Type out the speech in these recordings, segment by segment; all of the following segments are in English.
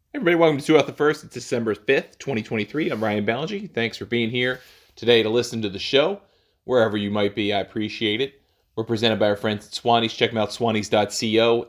Everybody, welcome to Two Out the First. It's December 5th, 2023. I'm Ryan Ballengee. Thanks for being here today to listen to the show. Wherever you might be, I appreciate it. We're presented by our friends at Swannies. Check them out, swannies.co,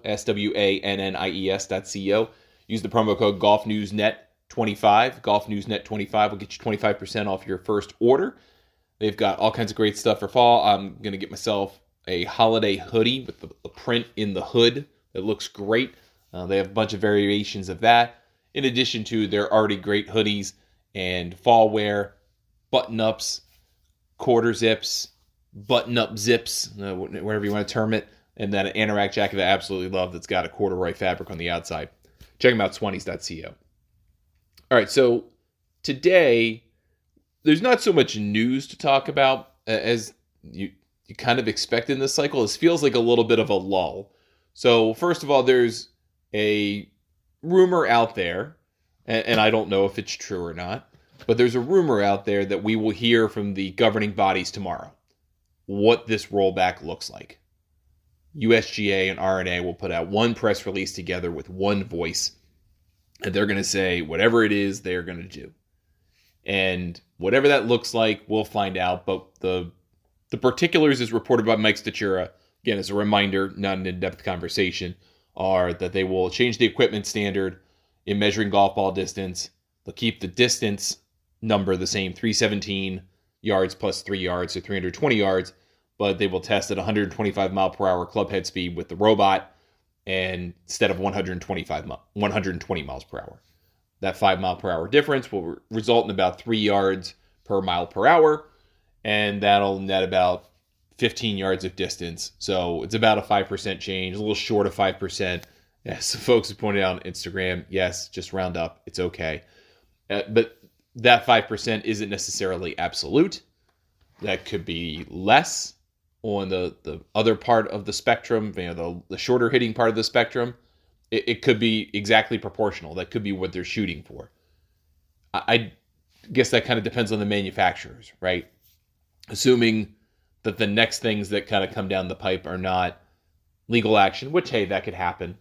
SWANNIES.co. Use the promo code GolfNewsNet25. GolfNewsNet25 will get you 25% off your first order. They've got all kinds of great stuff for fall. I'm going to get myself a holiday hoodie with the print in the hood that looks great. They have a bunch of variations of that, in addition to their already great hoodies and fall wear, button-ups, quarter zips, button-up zips, whatever you want to term it, and then an anorak jacket that I absolutely love that's got a corduroy fabric on the outside. Check them out, swannies.co. All right, so today, there's not so much news to talk about as you kind of expect in this cycle. This feels like a little bit of a lull. So first of all, there's a rumor out there, and I don't know if it's true or not, but there's a rumor out there that we will hear from the governing bodies tomorrow what this rollback looks like. USGA and R&A will put out one press release together with one voice, and they're going to say whatever it is they're going to do. And whatever that looks like, we'll find out, but the particulars, as reported by Mike Stachura, again, as a reminder, not an in-depth conversation, are that they will change the equipment standard in measuring golf ball distance. They'll keep the distance number the same, 317 yards plus 3 yards, so 320 yards, but they will test at 125 mile per hour club head speed with the robot and instead of 120 miles per hour. That 5 mile per hour difference will result in about 3 yards per mile per hour, and that'll net about 15 yards of distance. So it's about a 5% change, a little short of 5%. Yes, folks have pointed out on Instagram, yes, just round up. It's okay. But that 5% isn't necessarily absolute. That could be less on the other part of the spectrum, the shorter hitting part of the spectrum. It could be exactly proportional. That could be what they're shooting for. I guess that kind of depends on the manufacturers, right? Assuming that the next things that kind of come down the pipe are not legal action, which, hey, that could happen.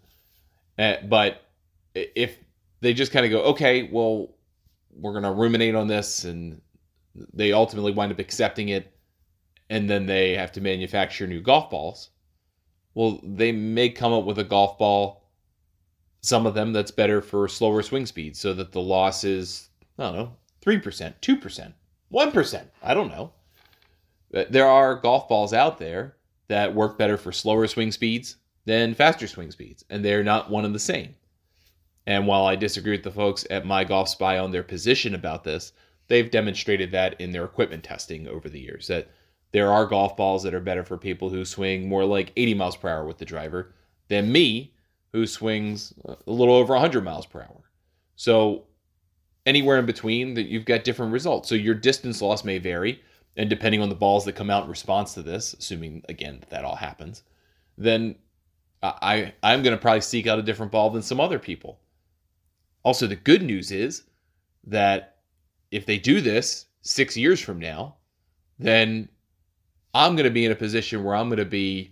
But if they just kind of go, okay, well, we're going to ruminate on this, and they ultimately wind up accepting it, and then they have to manufacture new golf balls, well, they may come up with a golf ball, some of them that's better for slower swing speeds, so that the loss is, I don't know, 3%, 2%, 1%. I don't know. There are golf balls out there that work better for slower swing speeds than faster swing speeds, and they're not one and the same. And while I disagree with the folks at My Golf Spy on their position about this, they've demonstrated that in their equipment testing over the years, that there are golf balls that are better for people who swing more like 80 miles per hour with the driver than me, who swings a little over 100 miles per hour. So anywhere in between, that you've got different results. So your distance loss may vary, and depending on the balls that come out in response to this, assuming, again, that all happens, then I'm going to probably seek out a different ball than some other people. Also, the good news is that if they do this 6 years from now, then I'm going to be in a position where I'm going to be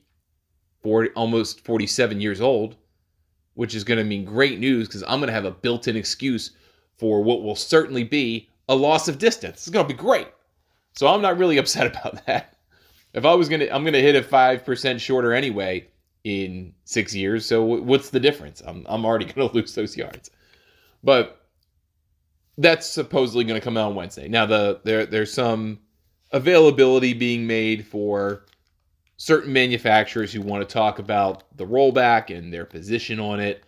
almost 47 years old, which is going to mean great news because I'm going to have a built-in excuse for what will certainly be a loss of distance. It's going to be great. So I'm not really upset about that. If I'm going to hit it 5% shorter anyway in 6 years. So what's the difference? I'm already going to lose those yards. But that's supposedly going to come out on Wednesday. Now there's some availability being made for certain manufacturers who want to talk about the rollback and their position on it.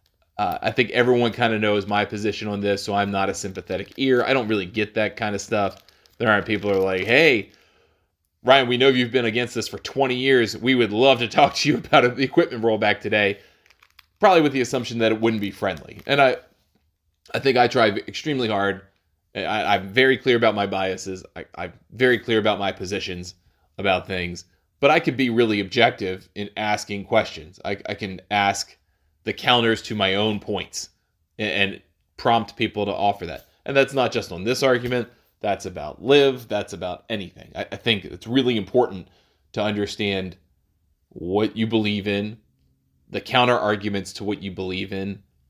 I think everyone kind of knows my position on this, so I'm not a sympathetic ear. I don't really get that kind of stuff. There aren't people who are like, hey, Ryan, we know you've been against this for 20 years. We would love to talk to you about the equipment rollback today. Probably with the assumption that it wouldn't be friendly. And I think I try extremely hard. I'm very clear about my biases. I'm very clear about my positions about things. But I could be really objective in asking questions. I can ask the counters to my own points and prompt people to offer that. And that's not just on this argument. That's about LIV. That's about anything. I think it's really important to understand what you believe in, the counter arguments to what you believe in,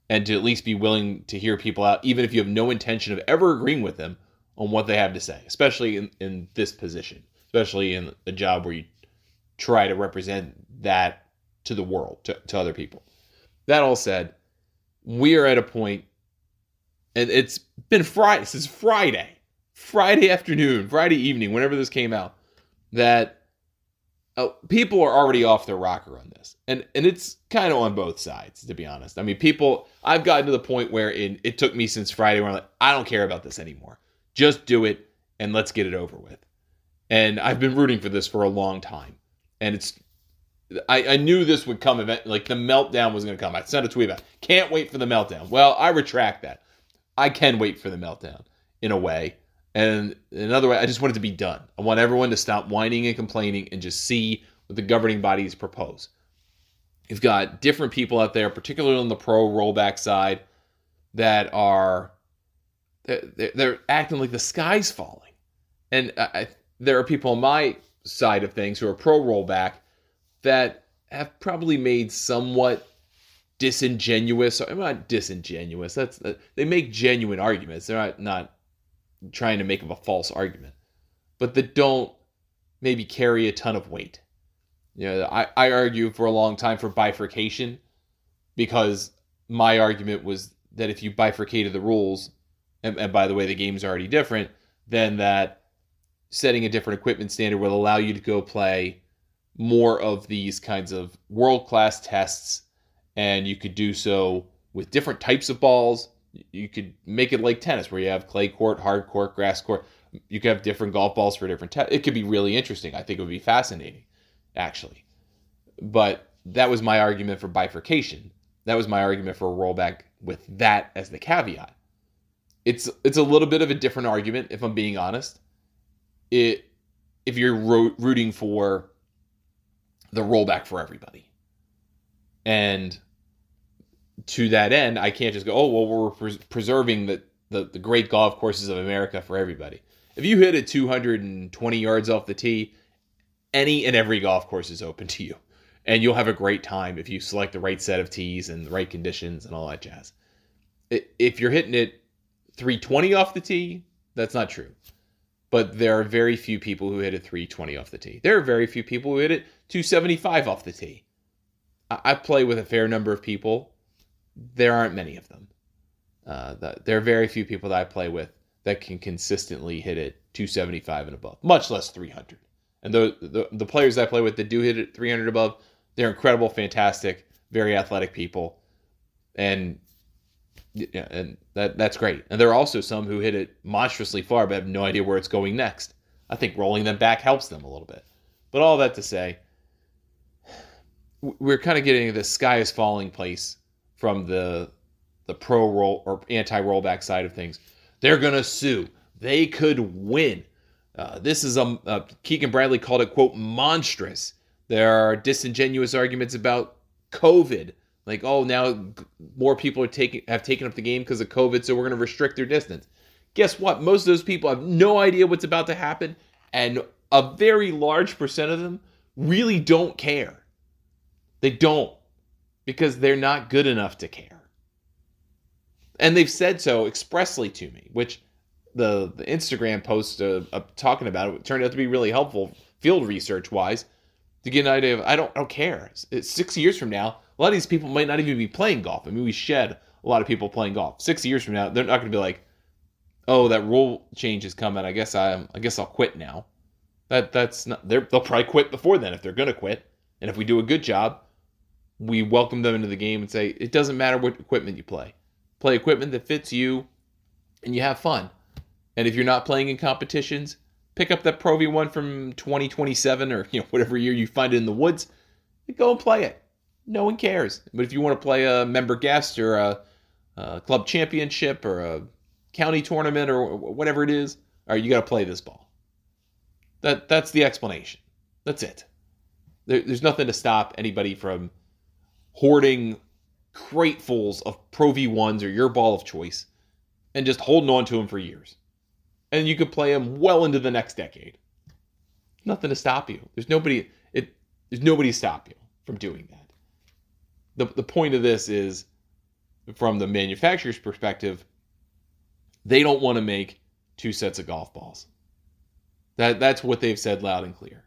and to at least be willing to hear people out, even if you have no intention of ever agreeing with them on what they have to say, especially in this position, especially in a job where you try to represent that to the world, to other people. That all said, we are at a point, and it's been Friday, this is Friday afternoon, Friday evening, whenever this came out, that people are already off their rocker on this. And it's kind of on both sides, to be honest. I mean, I've gotten to the point where it took me since Friday where I'm like, I don't care about this anymore. Just do it and let's get it over with. And I've been rooting for this for a long time. And I knew this would come, like the meltdown was going to come. I sent a tweet about, can't wait for the meltdown. Well, I retract that. I can wait for the meltdown in a way. And another way, I just want it to be done. I want everyone to stop whining and complaining and just see what the governing bodies propose. You've got different people out there, particularly on the pro rollback side, that are they're acting like the sky's falling. And there are people on my side of things who are pro rollback that have probably made somewhat disingenuous, or not disingenuous, they make genuine arguments. They're not trying to make up a false argument, but that don't maybe carry a ton of weight. I argue for a long time for bifurcation, because my argument was that if you bifurcated the rules, and by the way, the game's already different, then that setting a different equipment standard will allow you to go play more of these kinds of world-class tests, and you could do so with different types of balls. You could make it like tennis, where you have clay court, hard court, grass court. You could have different golf balls for different tests. It could be really interesting. I think it would be fascinating, actually. But that was my argument for bifurcation. That was my argument for a rollback with that as the caveat. It's a little bit of a different argument, if I'm being honest. If you're rooting for the rollback for everybody. And to that end, I can't just go, oh, well, we're preserving the great golf courses of America for everybody. If you hit it 220 yards off the tee, any and every golf course is open to you. And you'll have a great time if you select the right set of tees and the right conditions and all that jazz. If you're hitting it 320 off the tee, that's not true. But there are very few people who hit it 320 off the tee. There are very few people who hit it 275 off the tee. I play with a fair number of people. There aren't many of them. There are very few people that I play with that can consistently hit it 275 and above, much less 300. And the players I play with that do hit it 300 above, they're incredible, fantastic, very athletic people. And that's great. And there are also some who hit it monstrously far but have no idea where it's going next. I think rolling them back helps them a little bit. But all that to say, we're kind of getting to this sky is falling place from the pro roll or anti-rollback side of things. They're going to sue. They could win. This is Keegan Bradley called it, quote, monstrous. There are disingenuous arguments about COVID. Like, oh, now more people have taken up the game because of COVID, so we're going to restrict their distance. Guess what? Most of those people have no idea what's about to happen, and a very large percent of them really don't care. They don't, because they're not good enough to care. And they've said so expressly to me, which the Instagram post talking about it turned out to be really helpful field research-wise to get an idea of, I don't care. It's 6 years from now, a lot of these people might not even be playing golf. I mean, we shed a lot of people playing golf. 6 years from now, they're not going to be like, oh, that rule change is coming. I guess I'll quit now. That's not. They'll probably quit before then if they're going to quit. And if we do a good job, we welcome them into the game and say, it doesn't matter what equipment you play. Play equipment that fits you and you have fun. And if you're not playing in competitions, pick up that Pro V1 from 2027 or whatever year you find it in the woods and go and play it. No one cares. But if you want to play a member guest or a club championship or a county tournament or whatever it is, all right, you got to play this ball. That's the explanation. That's it. There's nothing to stop anybody from hoarding cratefuls of Pro V1s or your ball of choice and just holding on to them for years. And you could play them well into the next decade. Nothing to stop you. There's nobody to stop you from doing that. The point of this is from the manufacturer's perspective, they don't want to make 2 sets of golf balls. That's what they've said loud and clear.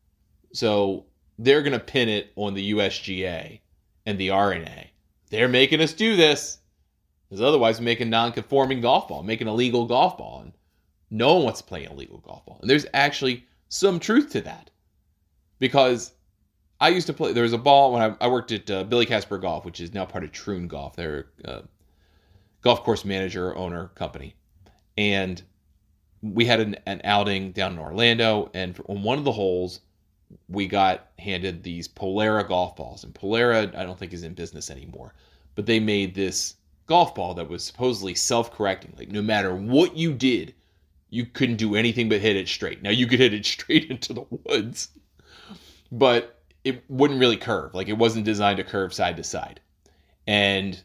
So they're going to pin it on the USGA and the R&A. They're making us do this, because otherwise we make a non-conforming golf ball, make an illegal golf ball, and no one wants to play an illegal golf ball. And there's actually some truth to that, because I used to play. There was a ball when I worked at Billy Casper Golf, which is now part of Troon Golf. They're a golf course manager, owner company, and we had an outing down in Orlando, and on one of the holes, we got handed these Polara golf balls. And Polara, I don't think, is in business anymore. But they made this golf ball that was supposedly self-correcting. Like, no matter what you did, you couldn't do anything but hit it straight. Now, you could hit it straight into the woods, but it wouldn't really curve. Like, it wasn't designed to curve side to side. And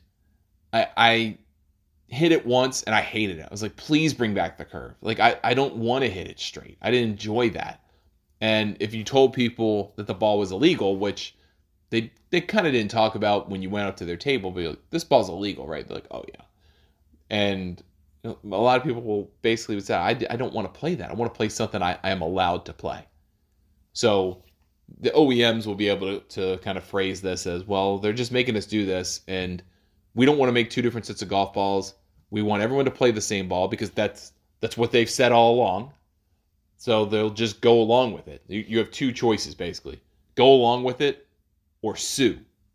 I hit it once, and I hated it. I was like, please bring back the curve. Like, I don't want to hit it straight. I didn't enjoy that. And if you told people that the ball was illegal, which they kind of didn't talk about when you went up to their table, but like, this ball's illegal, right? They're like, oh, yeah. And a lot of people will basically say, I don't want to play that. I want to play something I am allowed to play. So the OEMs will be able to kind of phrase this as, well, they're just making us do this, and we don't want to make 2 different sets of golf balls. We want everyone to play the same ball, because that's what they've said all along. So they'll just go along with it. You have 2 choices, basically. Go along with it or sue.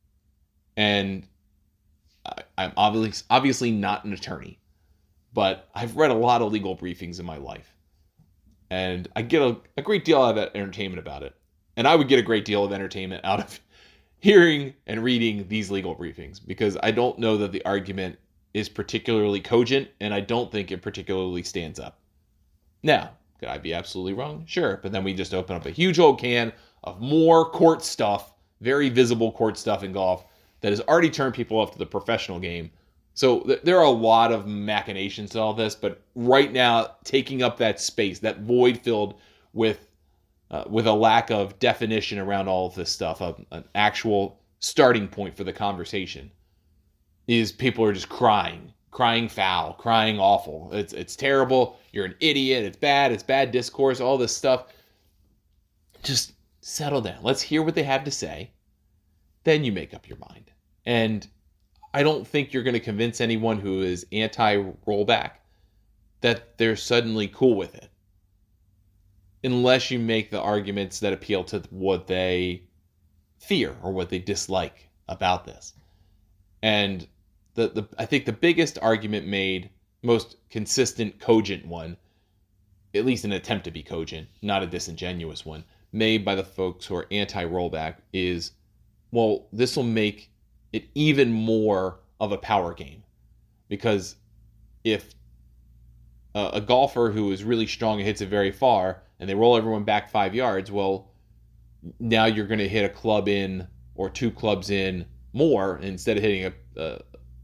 And I'm obviously not an attorney, but I've read a lot of legal briefings in my life. And I get a great deal of entertainment about it. And I would get a great deal of entertainment out of hearing and reading these legal briefings, because I don't know that the argument is particularly cogent, and I don't think it particularly stands up. Now, could I be absolutely wrong? Sure. But then we just open up a huge old can of more court stuff, very visible court stuff in golf, that has already turned people off to the professional game. So there are a lot of machinations to all this, but right now, taking up that space, that void filled with a lack of definition around all of this stuff, an actual starting point for the conversation, is people are just crying foul, crying awful. It's terrible. You're an idiot. It's bad discourse, all this stuff. Just settle down. Let's hear what they have to say. Then you make up your mind. And I don't think you're going to convince anyone who is anti-rollback that they're suddenly cool with it, unless you make the arguments that appeal to what they fear or what they dislike about this. And I think the biggest argument made, most consistent, cogent one, at least an attempt to be cogent, not a disingenuous one, made by the folks who are anti-rollback is, well, this will make it even more of a power game. Because if a golfer who is really strong and hits it very far, and they roll everyone back 5 yards, well, now you're going to hit a club in or 2 clubs in more, instead of hitting a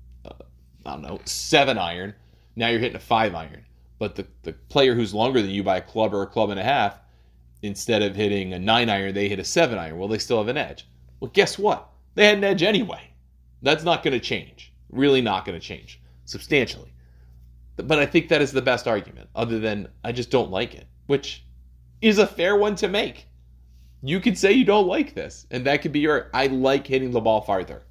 7-iron, now you're hitting a 5-iron. But the player who's longer than you by a club or a club and a half, instead of hitting a 9-iron, they hit a 7-iron. Well, they still have an edge. Well, guess what? They had an edge anyway. That's not going to change. Really not going to change substantially. But I think that is the best argument, other than I just don't like it, which is a fair one to make. You could say you don't like this, and that could be your, I like hitting the ball farther.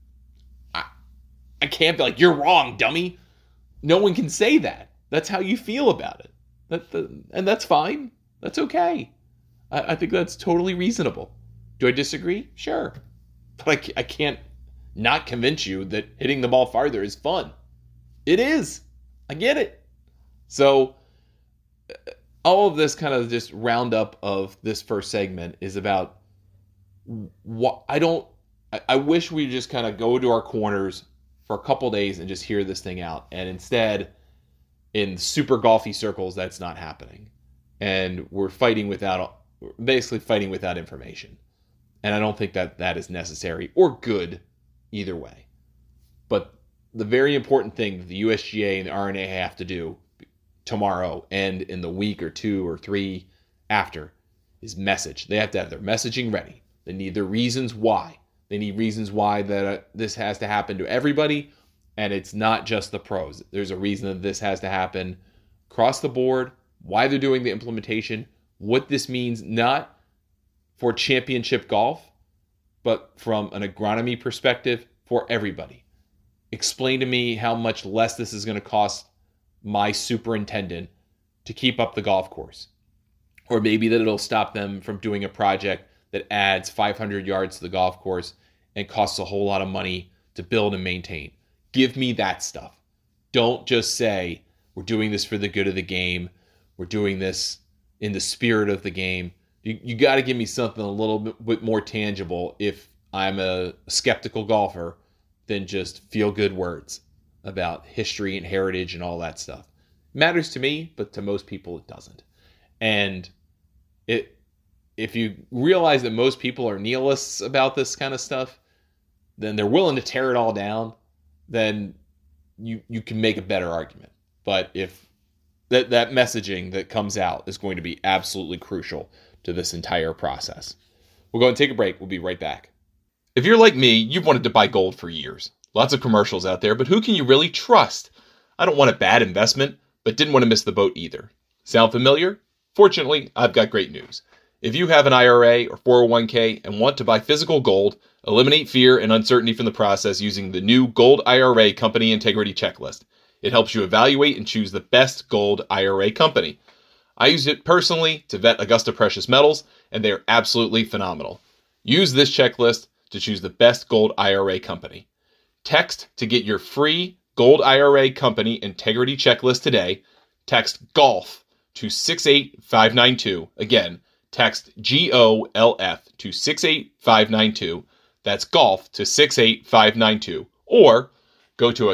I can't be like, you're wrong, dummy. No one can say that. That's how you feel about it. And that's fine. That's okay. I think that's totally reasonable. Do I disagree? Sure. But I can't not convince you that hitting the ball farther is fun. It is. I get it. So all of this kind of just roundup of this first segment is about what I wish we just kind of go to our corners for a couple days and just hear this thing out. And instead, in super golfy circles, that's not happening. And we're basically fighting without information. And I don't think that is necessary or good either way. But the very important thing that the USGA and the R&A have to do tomorrow and in the week or 2 or 3 after is message. They have to have their messaging ready. They need their reasons why. They need reasons why that this has to happen to everybody, And it's not just the pros. There's a reason that this has to happen across the board, why they're doing the implementation, what this means not for championship golf, but from an agronomy perspective for everybody. Explain to me how much less this is going to cost my superintendent to keep up the golf course. Or maybe that it'll stop them from doing a project that adds 500 yards to the golf course and costs a whole lot of money to build and maintain. Give me that stuff. Don't just say, we're doing this for the good of the game. We're doing this in the spirit of the game. You got to give me something a little bit more tangible if I'm a skeptical golfer than just feel-good words about history and heritage and all that stuff. It matters to me, but to most people it doesn't. And if you realize that most people are nihilists about this kind of stuff, then they're willing to tear it all down, then you can make a better argument. But if that messaging that comes out is going to be absolutely crucial to this entire process. We'll go and take a break. We'll be right back. If you're like me, you've wanted to buy gold for years. Lots of commercials out there, but who can you really trust? I don't want a bad investment, but didn't want to miss the boat either. Sound familiar? Fortunately, I've got great news. If you have an IRA or 401k and want to buy physical gold, eliminate fear and uncertainty from the process using the new Gold IRA Company Integrity Checklist. It helps you evaluate and choose the best gold IRA company. I use it personally to vet Augusta Precious Metals, and they are absolutely phenomenal. Use this checklist to choose the best gold IRA company. Text to get your free Gold IRA Company Integrity Checklist today. Text GOLF to 68592. Again, text GOLF to 68592. That's GOLF to 68592. Or go to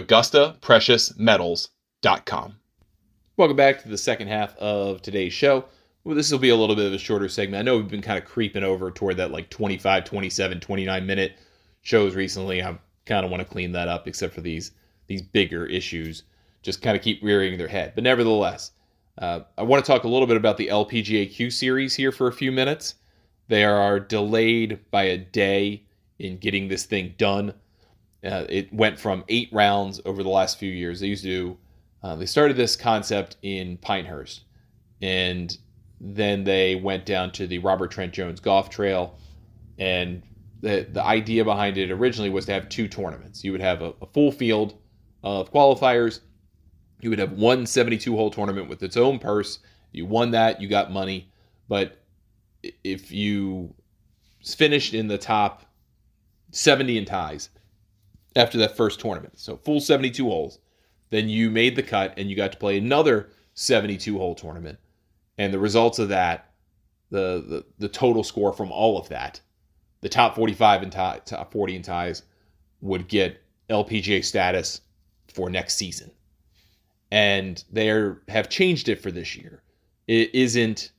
AugustaPreciousMetals.com. Welcome back to the second half of today's show. Well, this will be a little bit of a shorter segment. I know we've been kind of creeping over toward that like 25, 27, 29-minute shows recently. I kind of want to clean that up, except for these bigger issues just kind of keep rearing their head. But nevertheless, I want to talk a little bit about the LPGA Q Series here for a few minutes. They are delayed by a day in getting this thing done. It went from 8 rounds over the last few years. They started this concept in Pinehurst, and then they went down to the Robert Trent Jones Golf Trail, and the idea behind it originally was to have 2 tournaments. You would have a full field of qualifiers. You would have one 72-hole tournament with its own purse. You won that, you got money. But if you finished in the top 70 in ties after that first tournament, so full 72 holes, then you made the cut and you got to play another 72-hole tournament. And the results of that, the total score from all of that, the top 45 and top 40 in ties would get LPGA status for next season. And they have changed it for this year. It isn't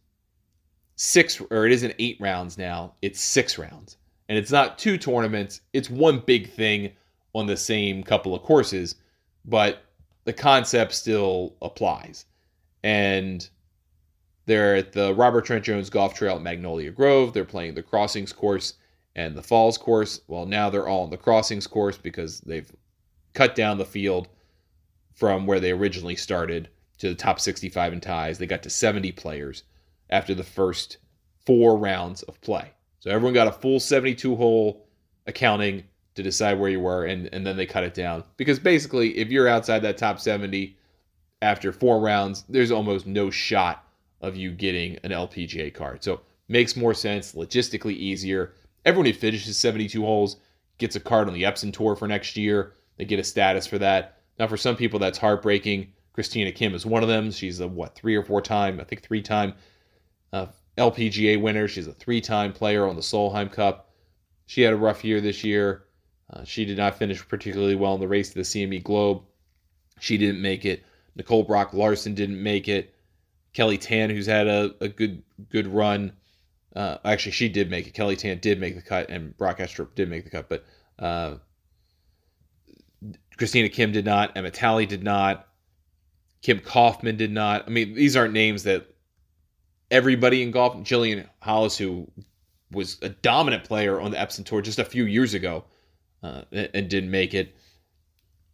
8 rounds now. It's 6 rounds. And it's not 2 tournaments. It's one big thing on the same couple of courses, but the concept still applies. And they're at the Robert Trent Jones Golf Trail at Magnolia Grove. They're playing the Crossings course and the Falls course. Well, now they're all on the Crossings course because they've cut down the field from where they originally started to the top 65 in ties. They got to 70 players after the first 4 rounds of play. So everyone got a full 72-hole accounting to decide where you were, and then they cut it down. Because basically, if you're outside that top 70 after 4 rounds, there's almost no shot of you getting an LPGA card. So makes more sense, logistically easier. Everyone who finishes 72 holes gets a card on the Epson Tour for next year. They get a status for that. Now, for some people, that's heartbreaking. Christina Kim is one of them. She's a, 3 or 4 time, I think 3-time LPGA winner. She's a 3-time player on the Solheim Cup. She had a rough year this year. She did not finish particularly well in the race to the CME Globe. She didn't make it. Nicole Brock Larson didn't make it. Kelly Tan, who's had a good run. Actually, she did make it. Kelly Tan did make the cut, and Brock Estrup did make the cut. But Christina Kim did not. Emma Talley did not. Kim Kaufman did not. I mean, these aren't names that everybody in golf. Jillian Hollis, who was a dominant player on the Epson Tour just a few years ago, and didn't make it.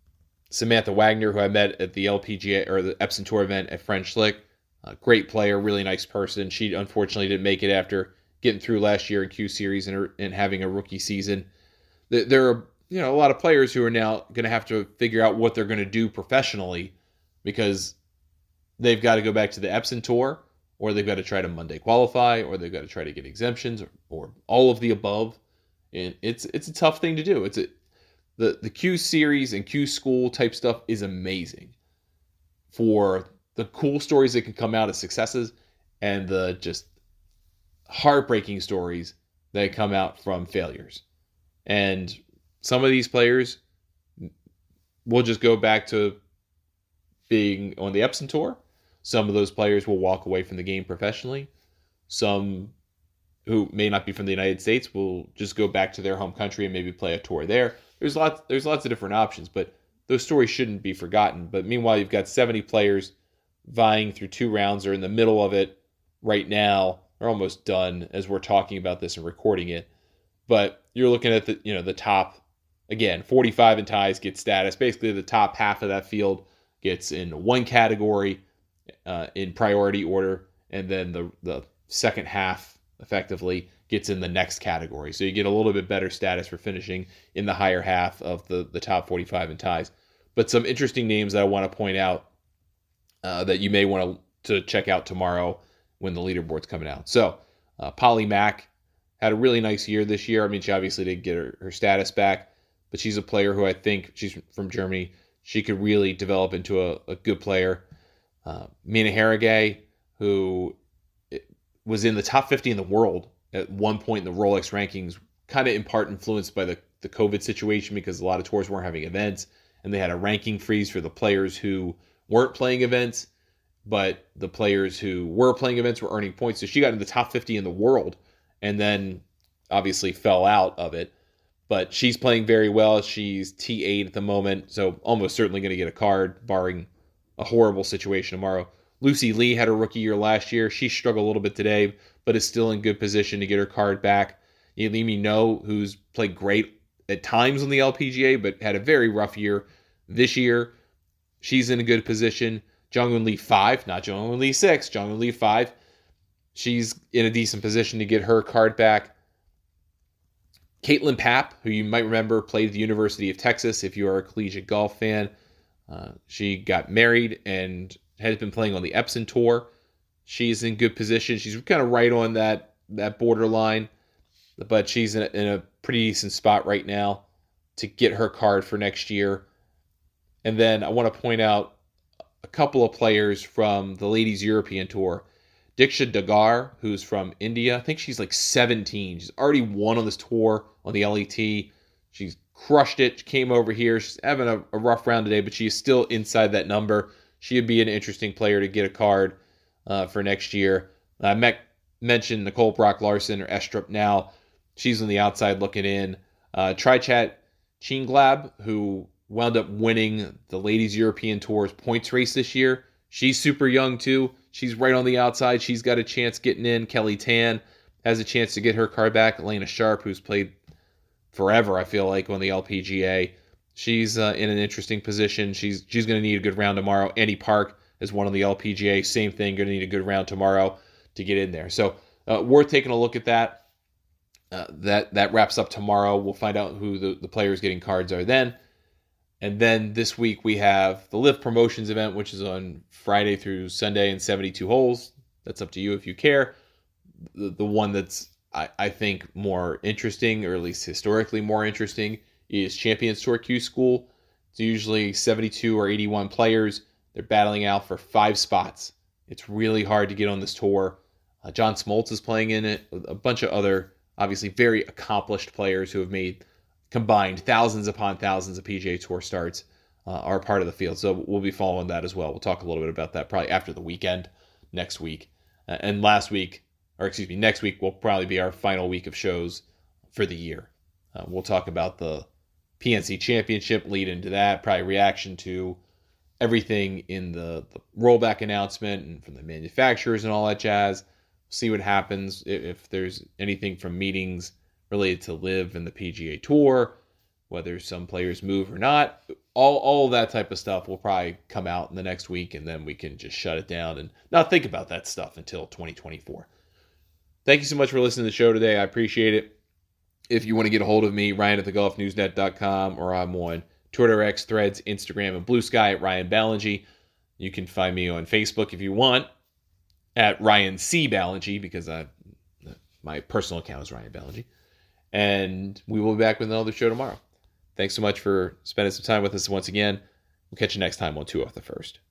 Samantha Wagner, who I met at the LPGA or the Epson Tour event at French Lick. Great player, really nice person. She unfortunately didn't make it after getting through last year in Q Series and having a rookie season. There are a lot of players who are now going to have to figure out what they're going to do professionally because they've got to go back to the Epson Tour, or they've got to try to Monday qualify, or they've got to try to get exemptions, or all of the above. And it's a tough thing to do. The Q Series and Q School type stuff is amazing for the cool stories that can come out of successes and the just heartbreaking stories that come out from failures. And some of these players will just go back to being on the Epson Tour. Some of those players will walk away from the game professionally. Some who may not be from the United States will just go back to their home country and maybe play a tour there. There's lots of different options, but those stories shouldn't be forgotten. But meanwhile, you've got 70 players vying through 2 rounds. They're in the middle of it right now. They're almost done as we're talking about this and recording it. But you're looking at the top, again, 45 in ties get status. Basically, the top half of that field gets in one category in priority order, and then the second half effectively gets in the next category. So you get a little bit better status for finishing in the higher half of the top 45 in ties. But some interesting names that I want to point out that you may want to check out tomorrow when the leaderboard's coming out. So Polly Mack had a really nice year this year. I mean, she obviously didn't get her status back, but she's a player who I think, she's from Germany, she could really develop into a good player. Mina Haragay, who was in the top 50 in the world at one point in the Rolex rankings, kind of in part influenced by the COVID situation because a lot of tours weren't having events, and they had a ranking freeze for the players who weren't playing events, but the players who were playing events were earning points. So she got in the top 50 in the world and then obviously fell out of it. But she's playing very well. She's T8 at the moment, so almost certainly going to get a card, barring a horrible situation tomorrow. Lucy Lee had a rookie year last year. She struggled a little bit today, but is still in good position to get her card back. Yelimi No, who's played great at times on the LPGA, but had a very rough year this year. She's in a good position. Jung-Hoon Lee 5, not Jung-Hoon Lee 6, Jung-Hoon Lee 5. She's in a decent position to get her card back. Caitlin Papp, who you might remember played at the University of Texas if you are a collegiate golf fan. She got married and has been playing on the Epson Tour. She's in good position. She's kind of right on that borderline, but she's in a pretty decent spot right now to get her card for next year. And then I want to point out a couple of players from the Ladies European Tour. Diksha Dagar, who's from India. I think she's like 17. She's already won on this tour on the LET. She's crushed it. She came over here. She's having a rough round today, but she's still inside that number. She would be an interesting player to get a card for next year. I mentioned Nicole Brock Larson, or Estrup now. She's on the outside looking in. Trichat Chinglab, who wound up winning the Ladies European Tour's points race this year. She's super young too. She's right on the outside. She's got a chance getting in. Kelly Tan has a chance to get her card back. Elena Sharp, who's played forever, I feel like, on the LPGA. She's in an interesting position. She's going to need a good round tomorrow. Annie Park is one on the LPGA. Same thing, going to need a good round tomorrow to get in there. So worth taking a look at that. That wraps up tomorrow. We'll find out who the players getting cards are then. And then this week we have the Live Promotions event, which is on Friday through Sunday in 72 holes. That's up to you if you care. The one that's, I think, more interesting, or at least historically more interesting, is Champions Tour Q School. It's usually 72 or 81 players. They're battling out for 5 spots. It's really hard to get on this tour. John Smoltz is playing in it. A bunch of other, obviously, very accomplished players who have made combined thousands upon thousands of PGA Tour starts are part of the field. So we'll be following that as well. We'll talk a little bit about that probably after the weekend next week. And next week will probably be our final week of shows for the year. We'll talk about the PNC Championship, lead into that, probably reaction to everything in the rollback announcement and from the manufacturers and all that jazz. See what happens, if there's anything from meetings related to Live and the PGA Tour, whether some players move or not. all that type of stuff will probably come out in the next week, and then we can just shut it down and not think about that stuff until 2024. Thank you so much for listening to the show today. I appreciate it. If you want to get a hold of me, Ryan at thegolfnewsnet.com, or I'm on Twitter, X, Threads, Instagram, and Blue Sky at Ryan Ballingy. You can find me on Facebook if you want at Ryan C. Ballingy, because my personal account is Ryan Ballingy. And we will be back with another show tomorrow. Thanks so much for spending some time with us once again. We'll catch you next time on Two Off the First.